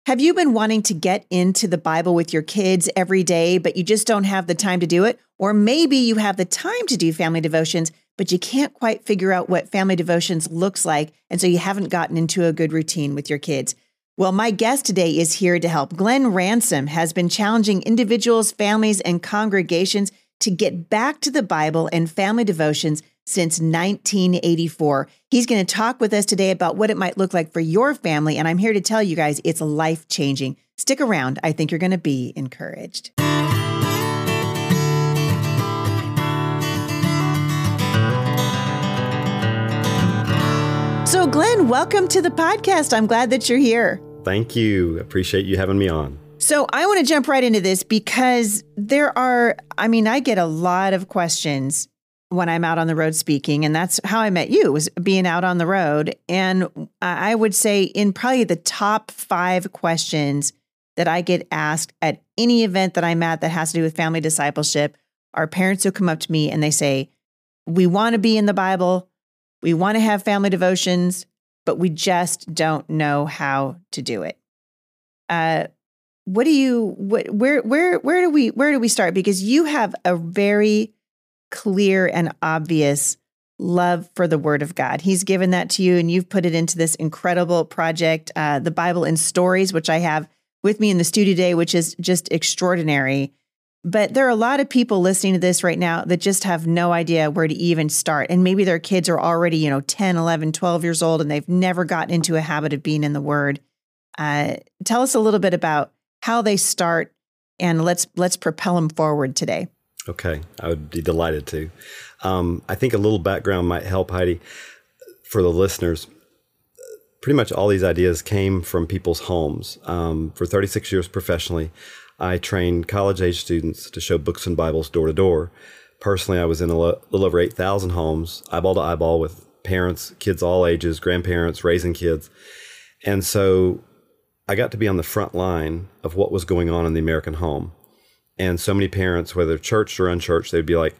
Have you been wanting to get into the Bible with your kids every day, but you just don't have the time to do it? Or maybe you have the time to do family devotions, but you can't quite figure out what family devotions looks like, and so you haven't gotten into a good routine with your kids. Well, my guest today is here to help. Glenn Ransom has been challenging individuals, families, and congregations to get back to the Bible and family devotions since 1984. He's going to talk with us today about what it might look like for your family, and I'm here to tell you guys it's life-changing. Stick around. I think you're going to be encouraged. So, Glenn, welcome to the podcast. I'm glad that you're here. Thank you. Appreciate you having me on. So I want to jump right into this because I get a lot of questions when I'm out on the road speaking, and that's how I met you, was being out on the road. And I would say in probably the top 5 questions that I get asked at any event that I'm at that has to do with family discipleship are parents who come up to me and they say, we want to be in the Bible, we want to have family devotions, but we just don't know how to do it. Where do we start? Because you have a very clear and obvious love for the Word of God. He's given that to you, and you've put it into this incredible project, the Bible in Stories, which I have with me in the studio today, which is just extraordinary. But there are a lot of people listening to this right now that just have no idea where to even start. And maybe their kids are already, 10, 11, 12 years old, and they've never gotten into a habit of being in the Word. Tell us a little bit about how they start, and let's propel them forward today. Okay, I would be delighted to. I think a little background might help, Heidi, for the listeners. Pretty much all these ideas came from people's homes. For 36 years professionally, I trained college-age students to show books and Bibles door to door. Personally, I was in a little over 8,000 homes, eyeball to eyeball, with parents, kids all ages, grandparents, raising kids. And so I got to be on the front line of what was going on in the American home. And so many parents, whether churched or unchurched, they'd be like,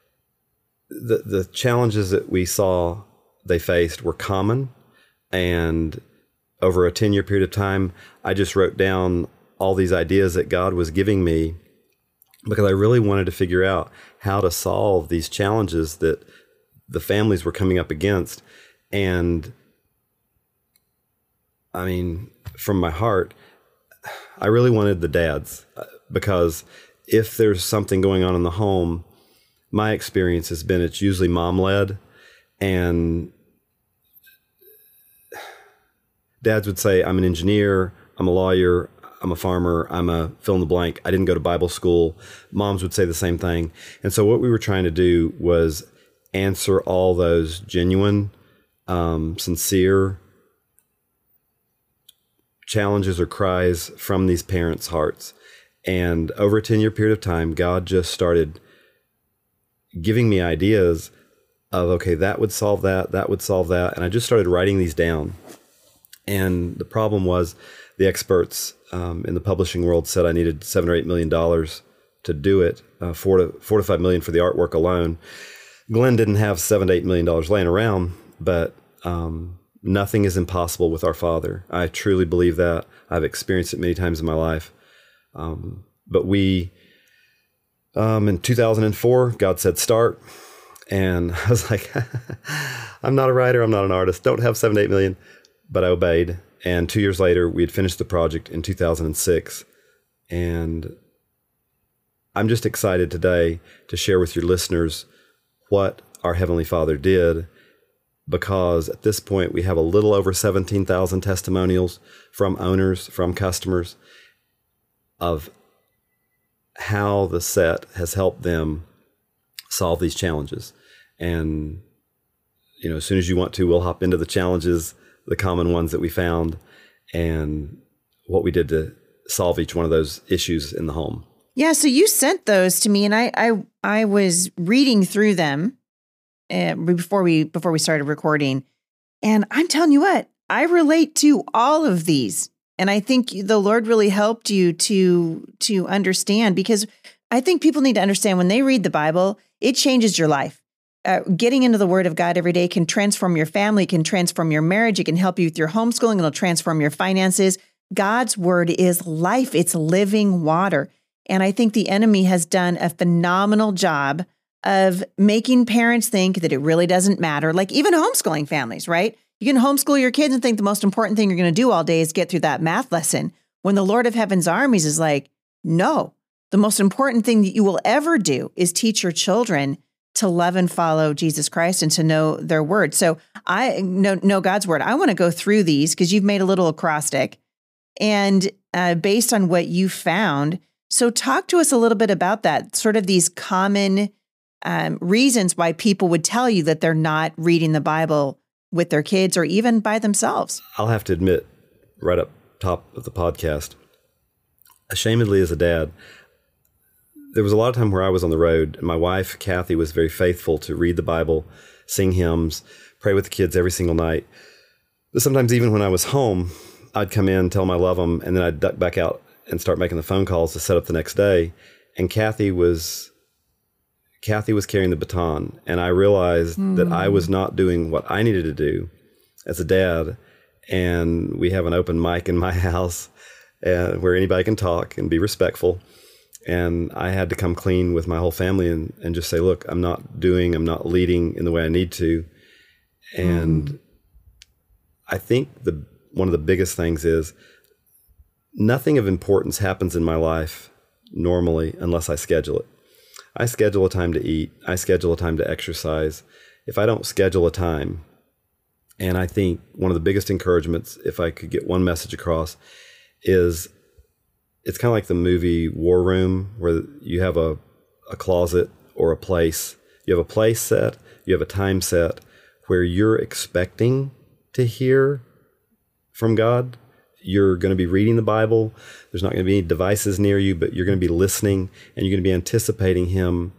the challenges that we saw they faced were common. And over a 10-year period of time, I just wrote down all these ideas that God was giving me because I really wanted to figure out how to solve these challenges that the families were coming up against. And I mean, from my heart, I really wanted the dads, because if there's something going on in the home, my experience has been it's usually mom-led, and dads would say, I'm an engineer, I'm a lawyer, I'm a farmer, I'm a fill in the blank, I didn't go to Bible school. Moms would say the same thing. And so what we were trying to do was answer all those genuine, sincere challenges or cries from these parents' hearts. And over a 10-year period of time, God just started giving me ideas of, okay, that would solve that, that would solve that. And I just started writing these down. And the problem was the experts in the publishing world said I needed $7 or $8 million to do it, $4 to $5 million for the artwork alone. Glenn didn't have $7 to $8 million laying around, but nothing is impossible with our Father. I truly believe that. I've experienced it many times in my life. But we, in 2004, God said, start. And I was like, I'm not a writer. I'm not an artist. Don't have $7 to $8 million. But I obeyed. And 2 years later, we had finished the project in 2006. And I'm just excited today to share with your listeners what our Heavenly Father did, because at this point, we have a little over 17,000 testimonials from owners, from customers, of how the set has helped them solve these challenges. And, as soon as you want to, we'll hop into the challenges, the common ones that we found, and what we did to solve each one of those issues in the home. Yeah, so you sent those to me, and I was reading through them before we started recording, and I'm telling you what, I relate to all of these. And I think the Lord really helped you to understand, because I think people need to understand when they read the Bible, it changes your life. Getting into the Word of God every day can transform your family, can transform your marriage. It can help you with your homeschooling. It'll transform your finances. God's word is life. It's living water. And I think the enemy has done a phenomenal job of making parents think that it really doesn't matter. Like even homeschooling families, right? You can homeschool your kids and think the most important thing you're going to do all day is get through that math lesson. When the Lord of Heaven's armies is like, no, the most important thing that you will ever do is teach your children to love and follow Jesus Christ and to know their word. So I know God's word. I want to go through these because you've made a little acrostic and based on what you found. So talk to us a little bit about that, sort of these common reasons why people would tell you that they're not reading the Bible with their kids or even by themselves. I'll have to admit right up top of the podcast, ashamedly as a dad, there was a lot of time where I was on the road and my wife, Kathy, was very faithful to read the Bible, sing hymns, pray with the kids every single night. But sometimes even when I was home, I'd come in, tell them I love them, and then I'd duck back out and start making the phone calls to set up the next day. And Kathy was carrying the baton. And I realized that I was not doing what I needed to do as a dad. And we have an open mic in my house where anybody can talk and be respectful. And I had to come clean with my whole family and just say, look, I'm not leading in the way I need to. And I think one of the biggest things is nothing of importance happens in my life normally unless I schedule it. I schedule a time to eat. I schedule a time to exercise. If I don't schedule a time, and I think one of the biggest encouragements, if I could get one message across, is it's kind of like the movie War Room, where you have a closet or a place. You have a place set, you have a time set where you're expecting to hear from God. You're going to be reading the Bible. There's not going to be any devices near you, but you're going to be listening and you're going to be anticipating Him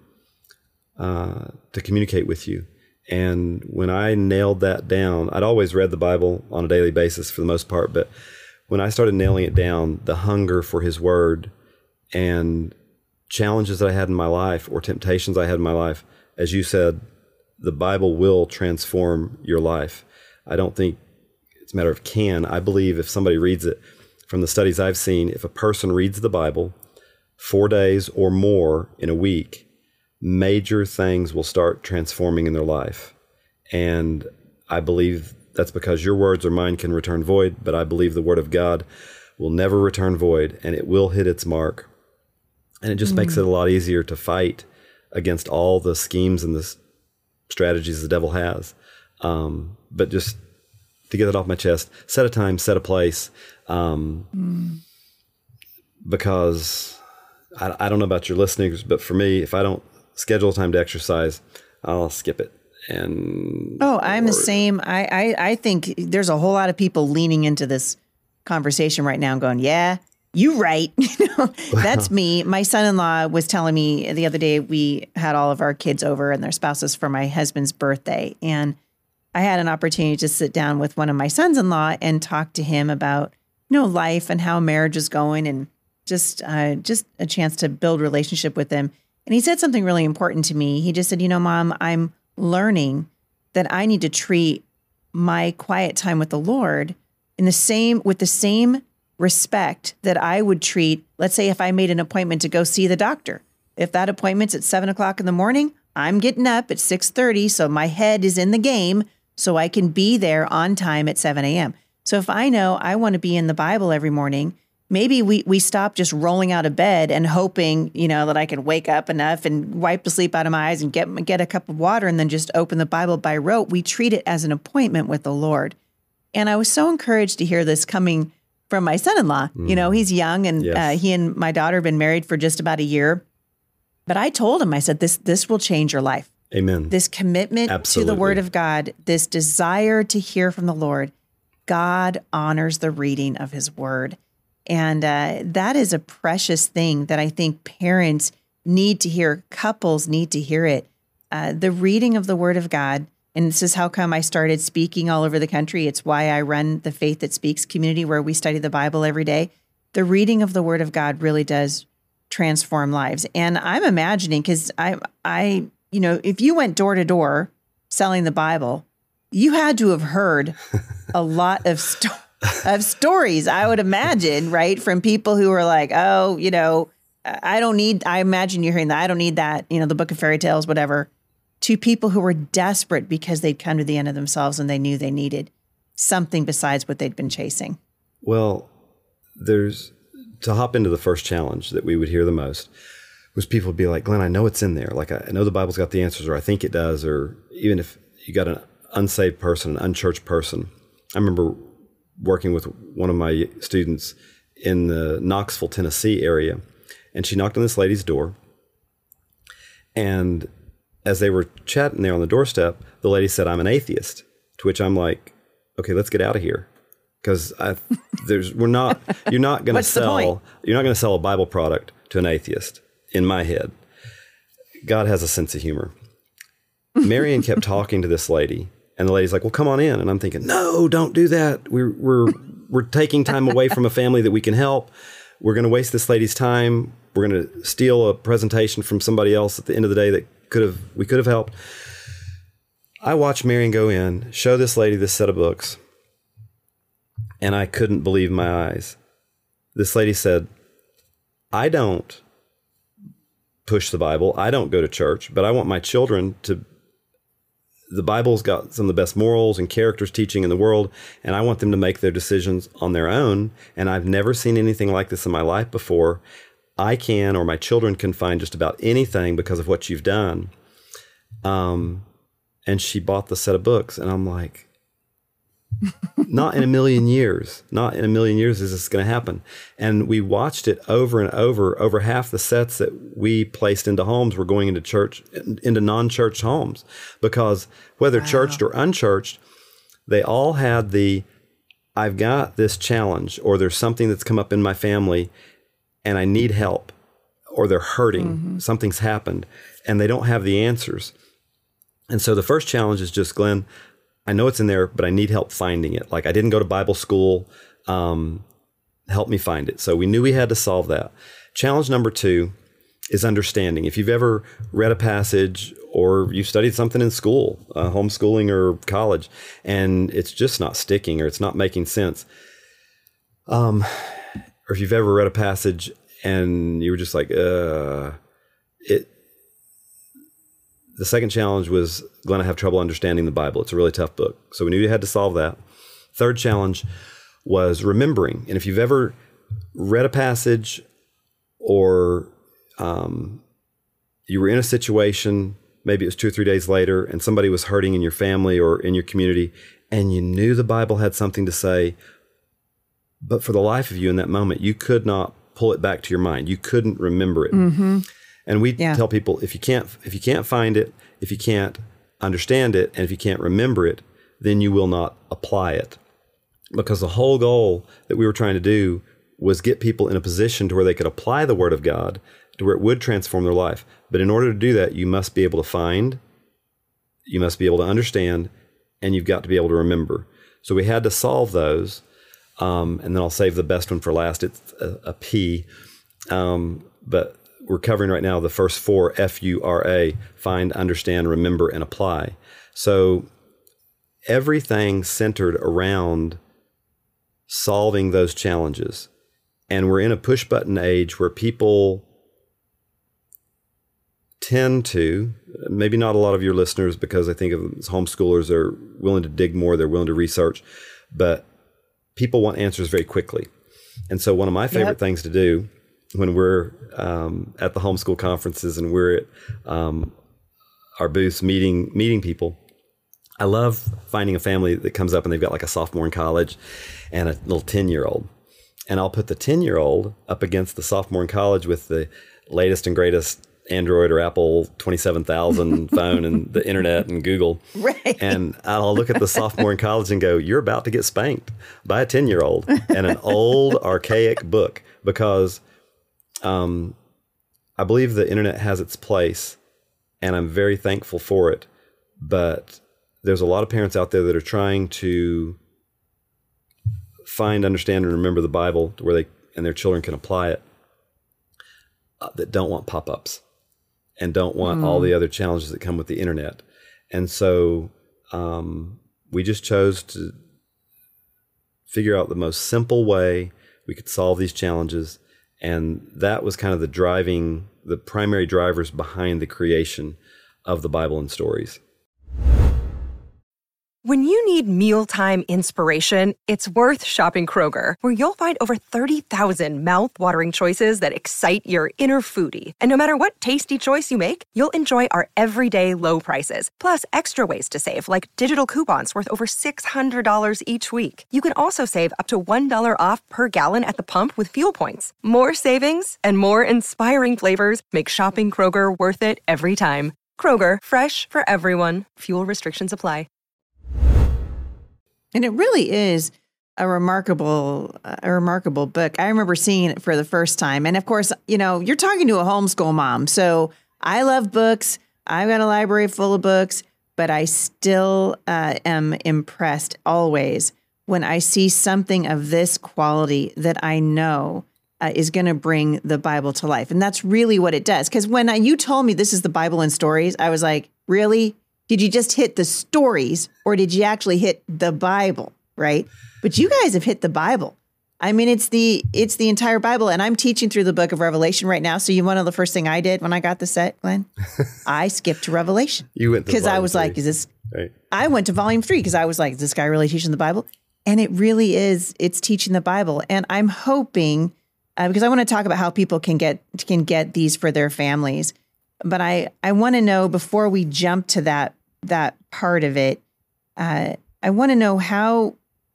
to communicate with you. And when I nailed that down, I'd always read the Bible on a daily basis for the most part, but when I started nailing it down, the hunger for His word and challenges that I had in my life or temptations I had in my life, as you said, the Bible will transform your life. I don't think it's a matter of can. I believe if somebody reads it, from the studies I've seen, if a person reads the Bible 4 days or more in a week, major things will start transforming in their life. And I believe that's because your words or mine can return void, but I believe the word of God will never return void and it will hit its mark. And it just makes it a lot easier to fight against all the schemes and the strategies the devil has. But just to get it off my chest, set a time, set a place, because I don't know about your listeners, but for me, if I don't schedule time to exercise, I'll skip it. I'm the same. I think there's a whole lot of people leaning into this conversation right now and going, yeah, you right. That's me. My son-in-law was telling me the other day, we had all of our kids over and their spouses for my husband's birthday. And I had an opportunity to sit down with one of my sons-in-law and talk to him about, life and how marriage is going and just a chance to build relationship with him. And he said something really important to me. He just said, Mom, I'm learning that I need to treat my quiet time with the Lord with the same respect that I would treat, let's say if I made an appointment to go see the doctor. If that appointment's at 7:00 in the morning, I'm getting up at 6:30. So my head is in the game so I can be there on time at 7 a.m. So if I know I want to be in the Bible every morning, maybe we stop just rolling out of bed and hoping, that I can wake up enough and wipe the sleep out of my eyes and get a cup of water and then just open the Bible by rote. We treat it as an appointment with the Lord. And I was so encouraged to hear this coming from my son-in-law. He's young and Yes. He and my daughter have been married for just about a year. But I told him, I said, this will change your life. Amen. This commitment to the Word of God, this desire to hear from the Lord, God honors the reading of His Word. And that is a precious thing that I think parents need to hear. Couples need to hear it. The reading of the Word of God. And this is how come I started speaking all over the country. It's why I run the Faith That Speaks community where we study the Bible every day. The reading of the Word of God really does transform lives. And I'm imagining, because I if you went door to door selling the Bible, you had to have heard a lot of of stories, I would imagine, right? From people who are like, oh, I imagine you're hearing that. I don't need that, the book of fairy tales, whatever, to people who were desperate because they'd come to the end of themselves and they knew they needed something besides what they'd been chasing. Well, to hop into the first challenge that we would hear the most was people would be like, Glenn, I know it's in there. Like, I know the Bible's got the answers, or I think it does, or even if you got an unsaved person, an unchurched person. I remember working with one of my students in the Knoxville, Tennessee area, and she knocked on this lady's door. And as they were chatting there on the doorstep, the lady said, I'm an atheist, to which I'm like, okay, let's get out of here. Because you're not going to sell a Bible product to an atheist. In my head, God has a sense of humor. Marion kept talking to this lady, and the lady's like, "Well, come on in." And I'm thinking, "No, don't do that. We're taking time away from a family that we can help. We're going to waste this lady's time. We're going to steal a presentation from somebody else at the end of the day that we could have helped." I watched Marion go in, show this lady this set of books, and I couldn't believe my eyes. This lady said, "I don't push the Bible. I don't go to church, but I want my children to. The Bible's got some of the best morals and characters teaching in the world, and I want them to make their decisions on their own. And I've never seen anything like this in my life before. I can, or my children can, find just about anything because of what you've done." And she bought the set of books, and I'm like, not in a million years is this going to happen. And we watched it over and over half the sets that we placed into homes were going into non-church homes, because whether churched or unchurched, they all had I've got this challenge, or there's something that's come up in my family and I need help, or they're hurting, something's happened, and they don't have the answers. And so the first challenge is just, Glenn, I know it's in there, but I need help finding it. Like, I didn't go to Bible school. Help me find it. So we knew we had to solve that. Challenge number 2 is understanding. If you've ever read a passage, or you've studied something in school, homeschooling or college, and it's just not sticking, or it's not making sense, or if you've ever read a passage and you were just like, the second challenge was, Glenn, I have trouble understanding the Bible. It's a really tough book. So we knew you had to solve that. Third challenge was remembering. And if you've ever read a passage, or you were in a situation, maybe it was 2 or 3 days later, and somebody was hurting in your family or in your community, and you knew the Bible had something to say, but for the life of you in that moment, you could not pull it back to your mind. You couldn't remember it. And we tell people, if you can't find it, if you can't understand it, and if you can't remember it, then you will not apply it. Because the whole goal that we were trying to do was get people in a position to where they could apply the Word of God, to where it would transform their life. But in order to do that, you must be able to find, you must be able to understand, and you've got to be able to remember. So we had to solve those. And then I'll save the best one for last. It's a P. But we're covering right now the first 4, F-U-R-A, find, understand, remember, and apply. So everything centered around solving those challenges. And we're in a push-button age where people tend to, maybe not a lot of your listeners, because I think of them as homeschoolers, they're willing to dig more, they're willing to research, but people want answers very quickly. And so one of my favorite things to do when we're at the homeschool conferences and we're at our booths meeting people, I love finding a family that comes up and they've got like a sophomore in college and a little 10-year-old. And I'll put the 10-year-old up against the sophomore in college with the latest and greatest Android or Apple 27,000 phone and the internet and Google. Right. And I'll look at the sophomore in college and go, you're about to get spanked by a 10-year-old and an old archaic book, because I believe the internet has its place and I'm very thankful for it. But there's a lot of parents out there that are trying to find, understand, and remember the Bible to where they and their children can apply it, that don't want pop-ups and don't want all the other challenges that come with the internet. And so we just chose to figure out the most simple way we could solve these challenges. And that was kind of the primary drivers behind the creation of the Bible and Stories. When you need mealtime inspiration, it's worth shopping Kroger, where you'll find over 30,000 mouth-watering choices that excite your inner foodie. And no matter what tasty choice you make, you'll enjoy our everyday low prices, plus extra ways to save, like digital coupons worth over $600 each week. You can also save up to $1 off per gallon at the pump with fuel points. More savings and more inspiring flavors make shopping Kroger worth it every time. Kroger, fresh for everyone. Fuel restrictions apply. And it really is a remarkable book. I remember seeing it for the first time. And of course, you're talking to a homeschool mom. So I love books. I've got a library full of books, but I still am impressed always when I see something of this quality that I know is going to bring the Bible to life. And that's really what it does. Because when you told me this is the Bible and Stories, I was like, really? Did you just hit the stories or did you actually hit the Bible, right? But you guys have hit the Bible. I mean, it's the entire Bible. And I'm teaching through the book of Revelation right now. So you want to know the first thing I did when I got the set, Glenn? I skipped to Revelation. You went to because I was 3. like, is this, right. I went to volume 3 because I was like, is this guy really teaching the Bible? And it really is. It's teaching the Bible. And I'm hoping, because I want to talk about how people can get these for their families. But I want to know, before we jump to that part of it, I want to know how,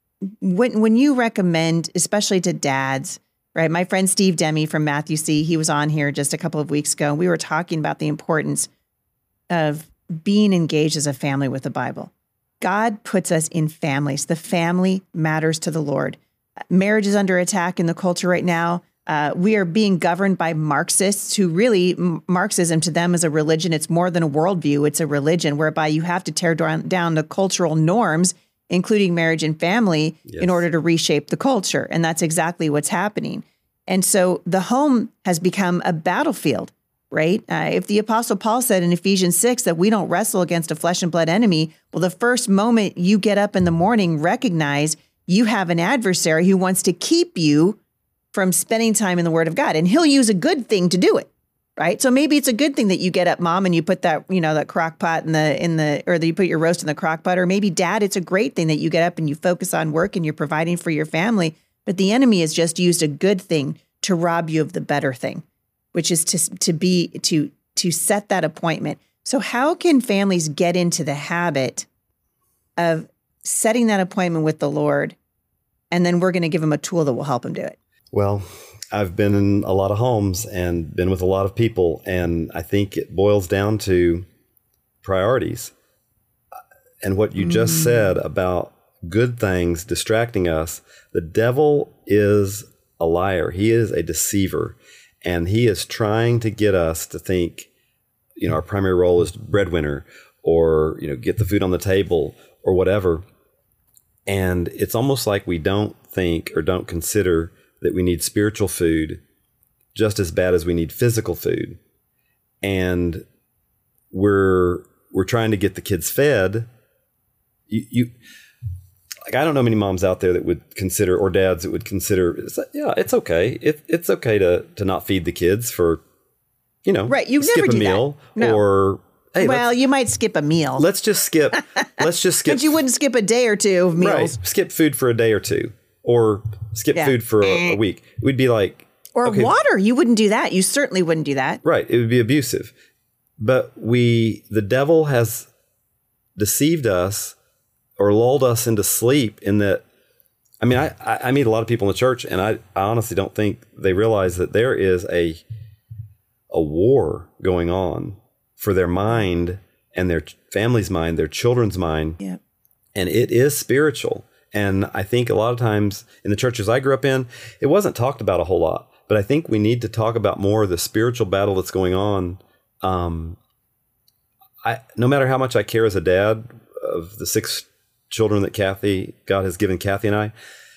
when you recommend, especially to dads, right? My friend Steve Demme from Matthew C., he was on here just a couple of weeks ago. And we were talking about the importance of being engaged as a family with the Bible. God puts us in families. The family matters to the Lord. Marriage is under attack in the culture right now. We are being governed by Marxists who really, Marxism to them is a religion. It's more than a worldview. It's a religion whereby you have to tear down the cultural norms, including marriage and family, in order to reshape the culture. And that's exactly what's happening. And so the home has become a battlefield, right? If the Apostle Paul said in Ephesians 6 that we don't wrestle against a flesh and blood enemy, well, the first moment you get up in the morning, recognize you have an adversary who wants to keep you from spending time in the Word of God. And he'll use a good thing to do it, right? So maybe it's a good thing that you get up, Mom, and you put that, that crock pot or that you put your roast in the crock pot. Or maybe, Dad, it's a great thing that you get up and you focus on work and you're providing for your family. But the enemy has just used a good thing to rob you of the better thing, which is to set that appointment. So how can families get into the habit of setting that appointment with the Lord? And then we're going to give them a tool that will help them do it. Well, I've been in a lot of homes and been with a lot of people, and I think it boils down to priorities. And what you just said about good things distracting us, the devil is a liar. He is a deceiver, and he is trying to get us to think, our primary role is breadwinner, or, get the food on the table or whatever. And it's almost like we don't think or don't consider that we need spiritual food just as bad as we need physical food. And we're trying to get the kids fed. I don't know many moms out there that would consider, or dads that would consider, it's okay. It's okay to not feed the kids for, right. You skip never a do meal that. No. or, hey, well, you might skip a meal. Let's just skip. But you wouldn't skip a day or two of meals. Right. Skip food for a day or two, or skip food for a week. We'd be like, or okay, water. You wouldn't do that. You certainly wouldn't do that. Right. It would be abusive. But the devil has deceived us or lulled us into sleep in that. I mean, I meet a lot of people in the church, and I honestly don't think they realize that there is a war going on for their mind and their family's mind, their children's mind. Yeah. And it is spiritual. And I think a lot of times in the churches I grew up in, it wasn't talked about a whole lot. But I think we need to talk about more of the spiritual battle that's going on. No matter how much I care as a dad of the 6 children that God has given Kathy and I,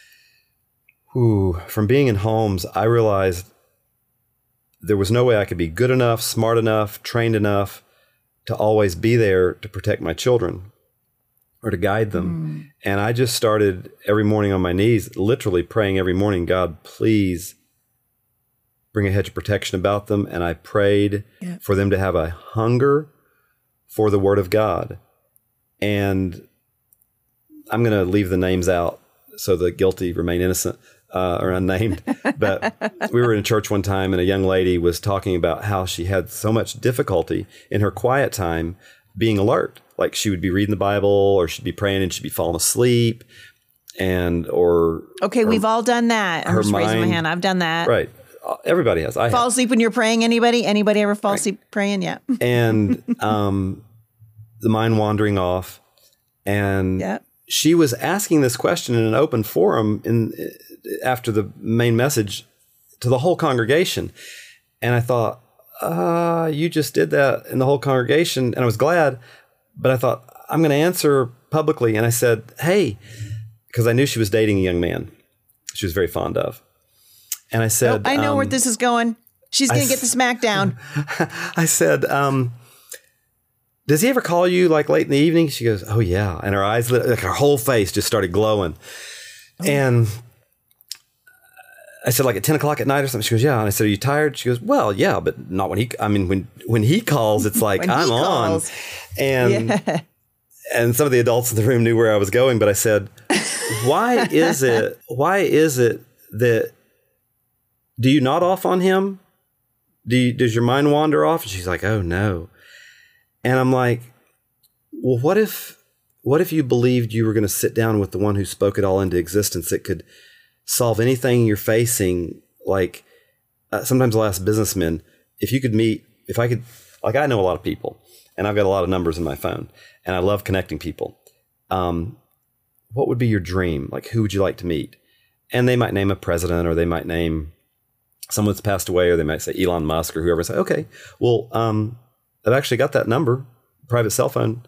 from being in homes, I realized there was no way I could be good enough, smart enough, trained enough to always be there to protect my children. or to guide them. And I just started every morning on my knees, literally praying every morning, God, please bring a hedge of protection about them. And I prayed for them to have a hunger for the Word of God. And I'm going to leave the names out so the guilty remain innocent or unnamed. But we were in a church one time and a young lady was talking about how she had so much difficulty in her quiet time being alert. Like she would be reading the Bible or she'd be praying and she'd be falling asleep Okay, we've all done that. I'm just raising my hand. I've done that. Right. Everybody has. I fall have. asleep when you're praying. Anybody ever fall asleep praying? Yeah. And the mind wandering off. And she was asking this question in an open forum after the main message to the whole congregation. And I thought, you just did that in the whole congregation. And I was glad, but I thought, I'm going to answer publicly. And I said, hey, because I knew she was dating a young man she was very fond of. And I said, I know where this is going. She's going to get the smackdown. I said, does he ever call you like late in the evening? She goes, oh yeah. And her eyes, like her whole face just started glowing. And I said, like at 10 o'clock at night or something. She goes, yeah. And I said, are you tired? She goes, well, yeah, but not when he calls, it's like I'm on. And, and some of the adults in the room knew where I was going, but I said, why is it that, do you nod off on him? Does your mind wander off? And she's like, oh no. And I'm like, well, what if you believed you were going to sit down with the one who spoke it all into existence that could solve anything you're facing? Like sometimes I'll ask businessmen, I know a lot of people and I've got a lot of numbers in my phone and I love connecting people. What would be your dream? Like, who would you like to meet? And they might name a president or they might name someone that's passed away, or they might say Elon Musk or whoever. Say, okay, well, I've actually got that number, private cell phone.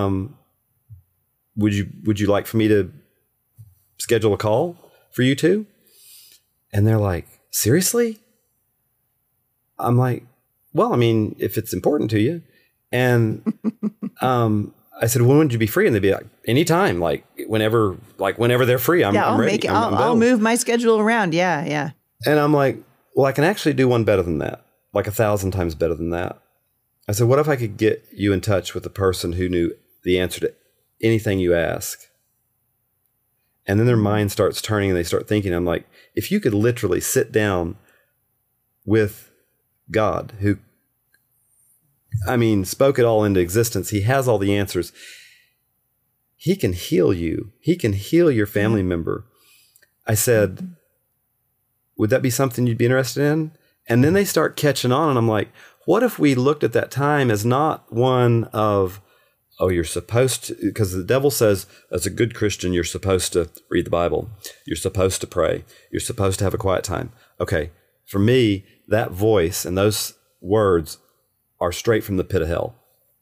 Would you like for me to schedule a call for you two? And they're like, seriously? I'm like, well, I mean, if it's important to you. And I said, when would you be free? And they'd be like, anytime, whenever they're free. I'm ready. I'll move my schedule around. Yeah, yeah. And I'm like, well, I can actually do one better than that, like 1,000 times better than that. I said, what if I could get you in touch with the person who knew the answer to anything you ask? And then their mind starts turning and they start thinking. I'm like, if you could literally sit down with God, who, spoke it all into existence. He has all the answers. He can heal you. He can heal your family member. I said, would that be something you'd be interested in? And then they start catching on. And I'm like, what if we looked at that time as not one of, oh, you're supposed to, because the devil says, as a good Christian, you're supposed to read the Bible. You're supposed to pray. You're supposed to have a quiet time. Okay. For me, that voice and those words are straight from the pit of hell.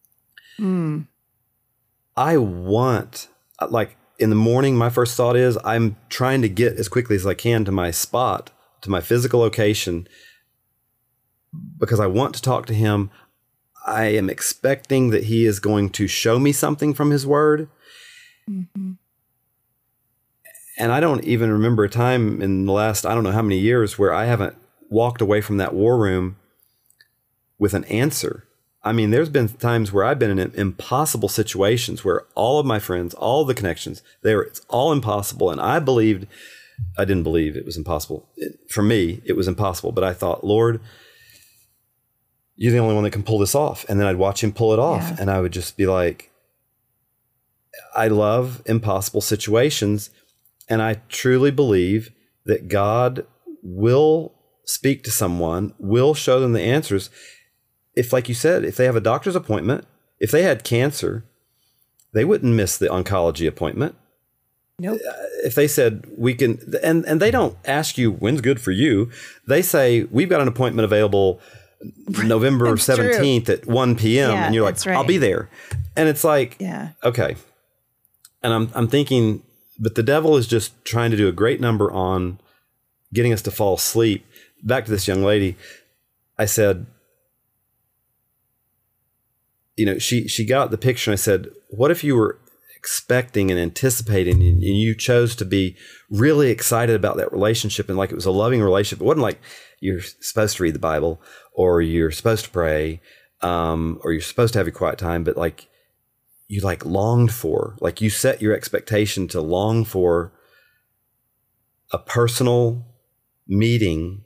I want, in the morning, my first thought is I'm trying to get as quickly as I can to my spot, to my physical location, because I want to talk to him. I am expecting that he is going to show me something from his word. Mm-hmm. And I don't even remember a time in the last, I don't know how many years, where I haven't walked away from that war room with an answer. There's been times where I've been in impossible situations where all of my friends, all of the connections, it's all impossible. And I didn't believe it was impossible. For me, it was impossible. But I thought, Lord, you're the only one that can pull this off. And then I'd watch him pull it off. Yeah. And I would just be like, I love impossible situations. And I truly believe that God will speak to someone, will show them the answers. If, like you said, if they have a doctor's appointment, if they had cancer, they wouldn't miss the oncology appointment. Nope. If they said we can, and they don't ask you when's good for you. They say, we've got an appointment available November 17th at 1 p.m. And you're like, right. I'll be there. And it's like, okay. And I'm thinking, but the devil is just trying to do a great number on getting us to fall asleep. Back to this young lady, I said, she got the picture. And I said, what if you were expecting and anticipating, and you chose to be really excited about that relationship, and like it was a loving relationship. It wasn't like you're supposed to read the Bible or you're supposed to pray or you're supposed to have your quiet time, but like you like longed for, like you set your expectation to long for a personal meeting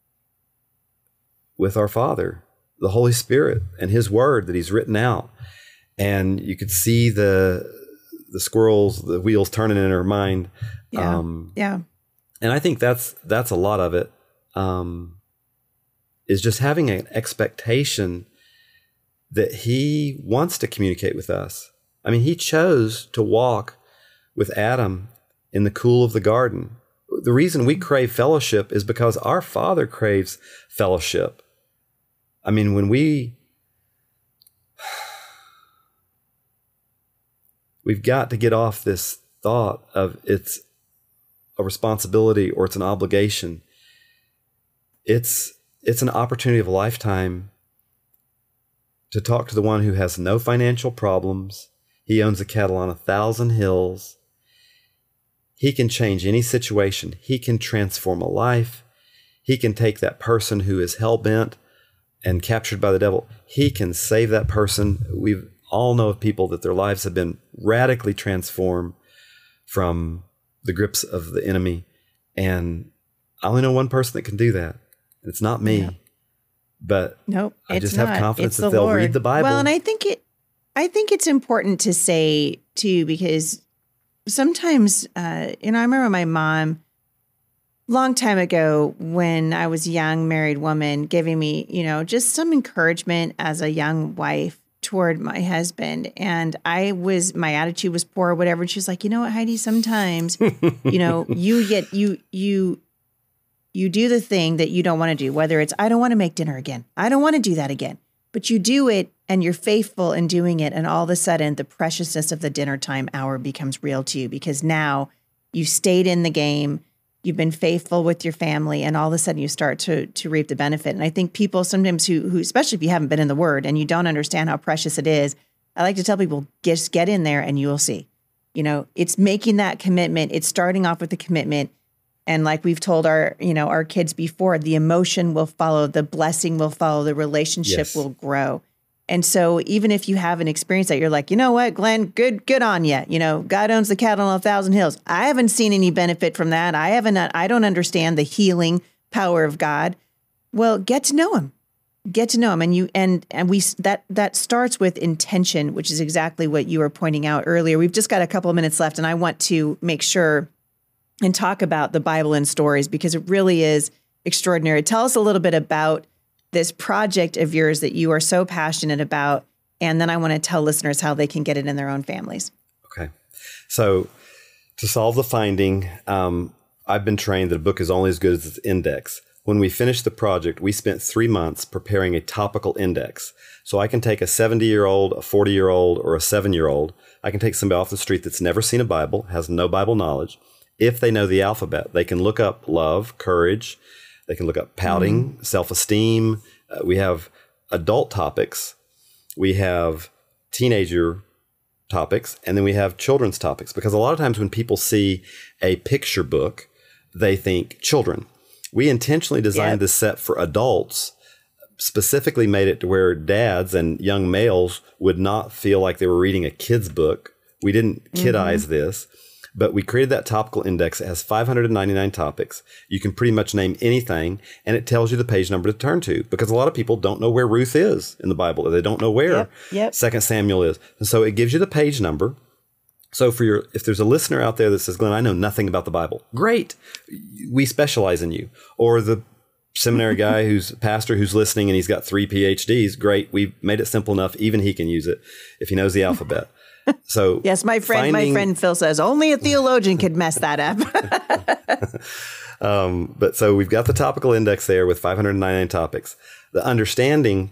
with our Father, the Holy Spirit, and His Word that He's written out. And you could see the squirrels, the wheels turning in her mind. Yeah. And I think that's a lot of it, is just having an expectation that He wants to communicate with us. I mean, He chose to walk with Adam in the cool of the garden. The reason we crave fellowship is because our Father craves fellowship. I mean, when we've got to get off this thought of it's a responsibility or it's an obligation. It's an opportunity of a lifetime to talk to the one who has no financial problems. He owns the cattle on 1,000 hills. He can change any situation. He can transform a life. He can take that person who is hell-bent and captured by the devil. He can save that person. We all know of people that their lives have been radically transformed from the grips of the enemy. And I only know one person that can do that. And it's not me. Yeah. But nope, I just have confidence that they'll read the Bible. Well, and I think it's important to say too, because sometimes, I remember my mom long time ago when I was a young married woman giving me, just some encouragement as a young wife toward my husband. And my attitude was poor or whatever. And she was like, you know what, Heidi, sometimes, you do the thing that you don't want to do, whether it's, I don't want to make dinner again. I don't want to do that again. But you do it and you're faithful in doing it. And all of a sudden, the preciousness of the dinner time hour becomes real to you because now you stayed in the game. You've been faithful with your family. And all of a sudden, you start to reap the benefit. And I think people sometimes who, especially if you haven't been in the Word and you don't understand how precious it is, I like to tell people, just get in there and you will see. It's making that commitment. It's starting off with the commitment. And like we've told our kids before, the emotion will follow, the blessing will follow, the relationship will grow. And so even if you haven't experienced that, you're like, you know what, Glenn, good on you. God owns the cattle on 1,000 hills. I haven't seen any benefit from that. I don't understand the healing power of God. Well, get to know Him. And that starts with intention, which is exactly what you were pointing out earlier. We've just got a couple of minutes left, and I want to make sure and talk about the Bible in stories because it really is extraordinary. Tell us a little bit about this project of yours that you are so passionate about, and then I want to tell listeners how they can get it in their own families. Okay. So to solve the finding, I've been trained that a book is only as good as its index. When we finished the project, we spent 3 months preparing a topical index. So I can take a 70-year-old, a 40-year-old, or a 7-year-old. I can take somebody off the street that's never seen a Bible, has no Bible knowledge. If they know the alphabet, they can look up love, courage. They can look up pouting, self-esteem. We have adult topics. We have teenager topics. And then we have children's topics. Because a lot of times when people see a picture book, they think children. We intentionally designed this set for adults, specifically made it to where dads and young males would not feel like they were reading a kid's book. We didn't kidize this. But we created that topical index. It has 599 topics. You can pretty much name anything, and it tells you the page number to turn to because a lot of people don't know where Ruth is in the Bible, or they don't know where 2 Samuel is. And so it gives you the page number. So if there's a listener out there that says, Glenn, I know nothing about the Bible, great. We specialize in you. Or the seminary guy who's pastor who's listening and he's got 3 PhDs, great. We've made it simple enough. Even he can use it if he knows the alphabet. So yes, my friend Phil says only a theologian could mess that up. But so we've got the topical index there with 599 topics. The understanding,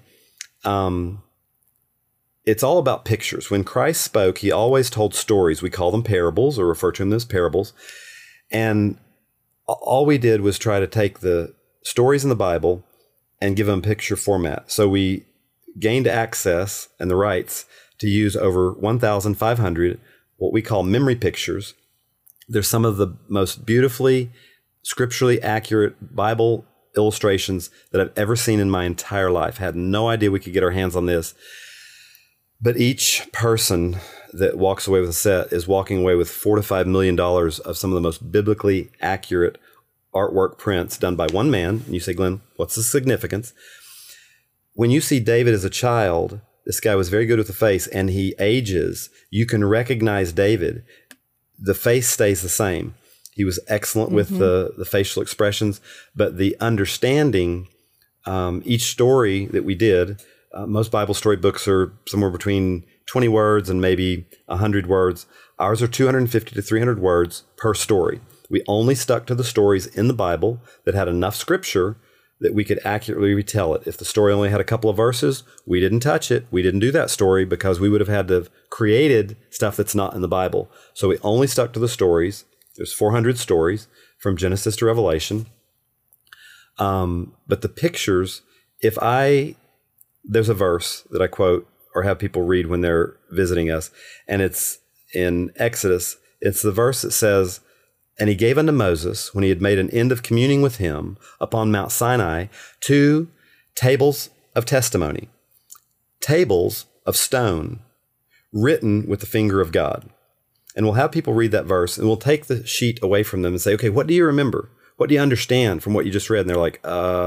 it's all about pictures. When Christ spoke, he always told stories. We call them parables or refer to them as parables. And all we did was try to take the stories in the Bible and give them picture format. So we gained access and the rights to use over 1,500 what we call memory pictures. They're some of the most beautifully, scripturally accurate Bible illustrations that I've ever seen in my entire life. Had no idea we could get our hands on this. But each person that walks away with a set is walking away with $4 to $5 million of some of the most biblically accurate artwork prints done by one man. And you say, Glenn, what's the significance? When you see David as a child, this guy was very good with the face, and he ages. You can recognize David. The face stays the same. He was excellent with the facial expressions, but the understanding, each story that we did, most Bible story books are somewhere between 20 words and maybe 100 words. Ours are 250 to 300 words per story. We only stuck to the stories in the Bible that had enough scripture that we could accurately retell it. If the story only had a couple of verses, we didn't touch it. We didn't do that story because we would have had to have created stuff that's not in the Bible. So we only stuck to the stories. There's 400 stories from Genesis to Revelation. But the pictures, there's a verse that I quote or have people read when they're visiting us, and it's in Exodus. It's the verse that says, "And he gave unto Moses, when he had made an end of communing with him upon Mount Sinai, 2 tables of testimony, tables of stone, written with the finger of God." And we'll have people read that verse, and we'll take the sheet away from them and say, okay, what do you remember? What do you understand from what you just read? And they're like,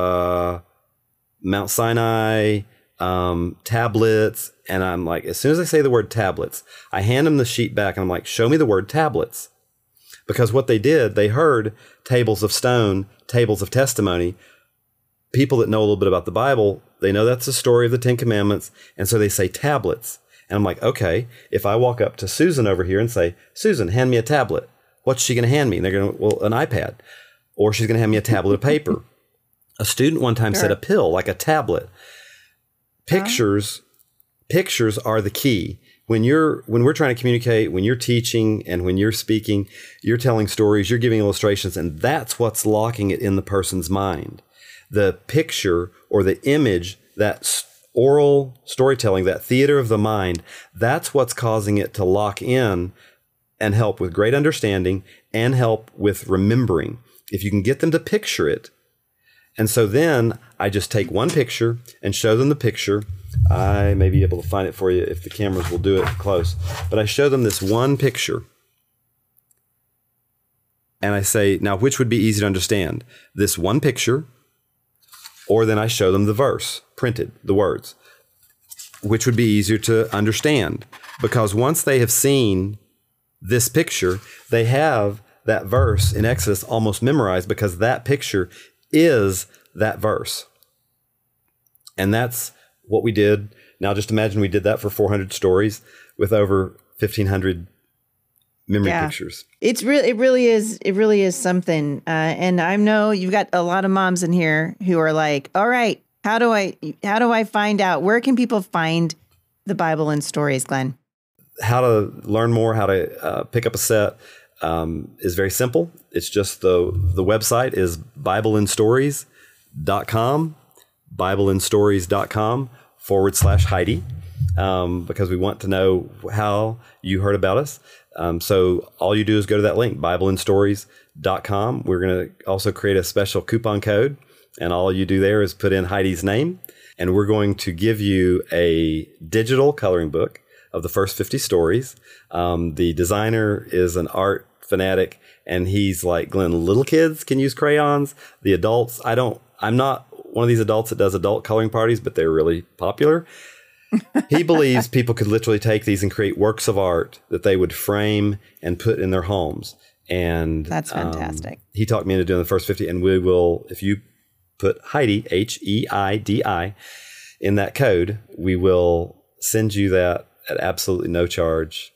Mount Sinai, tablets. And I'm like, as soon as I say the word tablets, I hand them the sheet back, and I'm like, show me the word tablets. Because what they did, they heard tables of stone, tables of testimony. People that know a little bit about the Bible, they know that's the story of the 10 Commandments. And so they say tablets. And I'm like, okay, if I walk up to Susan over here and say, Susan, hand me a tablet. What's she going to hand me? And they're going to, well, an iPad. Or she's going to hand me a tablet of paper. A student one time said a pill, like a tablet. Pictures are the key. When we're trying to communicate, when you're teaching and when you're speaking, you're telling stories, you're giving illustrations, and that's what's locking it in the person's mind. The picture or the image, that oral storytelling, that theater of the mind, that's what's causing it to lock in and help with great understanding and help with remembering. If you can get them to picture it. And so then I just take one picture and show them the picture. I may be able to find it for you if the cameras will do it close. But I show them this one picture. And I say, now, which would be easy to understand? This one picture, or then I show them the verse, printed, the words. Which would be easier to understand? Because once they have seen this picture, they have that verse in Exodus almost memorized, because that picture is that verse. And that's what we did. Now just imagine we did that for 400 stories with over 1,500 memory pictures. It really is something. And I know you've got a lot of moms in here who are like, all right, how do I find out? Where can people find the Bible in Stories, Glenn? How to learn more, how to pick up a set is very simple. It's just the website is BibleInStories.com, BibleInStories.com/Heidi, because we want to know how you heard about us. So all you do is go to that link, BibleInStories.com. We're going to also create a special coupon code, and all you do there is put in Heidi's name, and we're going to give you a digital coloring book of the first 50 stories. The designer is an art fanatic, and he's like, Glenn, little kids can use crayons. The adults, I'm not one of these adults that does adult coloring parties, but they're really popular. He believes people could literally take these and create works of art that they would frame and put in their homes. And that's fantastic. He talked me into doing the first 50, and we will, if you put Heidi, Heidi, in that code, we will send you that at absolutely no charge.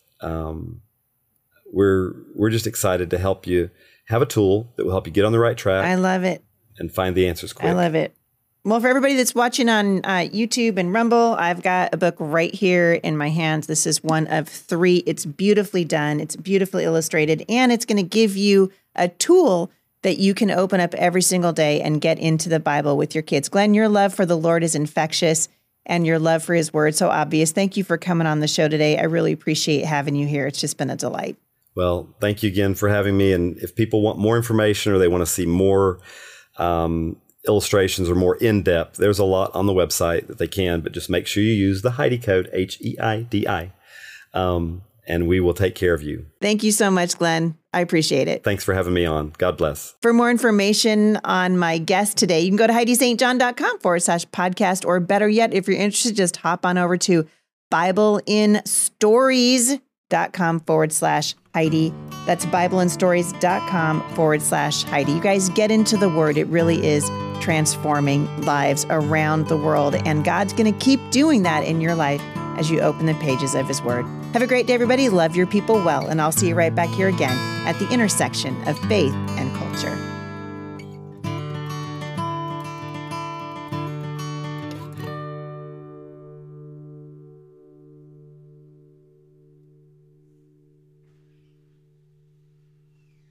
We're just excited to help you have a tool that will help you get on the right track. I love it. And find the answers quick. I love it. Well, for everybody that's watching on YouTube and Rumble, I've got a book right here in my hands. This is one of 3. It's beautifully done. It's beautifully illustrated, and it's going to give you a tool that you can open up every single day and get into the Bible with your kids. Glenn, your love for the Lord is infectious. and your love for his word so obvious. Thank you for coming on the show today. I really appreciate having you here. It's just been a delight. Well, thank you again for having me. And if people want more information or they want to see more illustrations or more in-depth, there's a lot on the website that they can, but just make sure you use the Heidi code, HEIDI, and we will take care of you. Thank you so much, Glenn. I appreciate it. Thanks for having me on. God bless. For more information on my guest today, you can go to HeidiSt.John.com/podcast, or better yet, if you're interested, just hop on over to BibleInStories.com/Heidi. That's BibleInStories.com/Heidi. You guys get into the word. It really is transforming lives around the world. And God's going to keep doing that in your life as you open the pages of his word. Have a great day, everybody. Love your people well. And I'll see you right back here again at the intersection of faith and culture.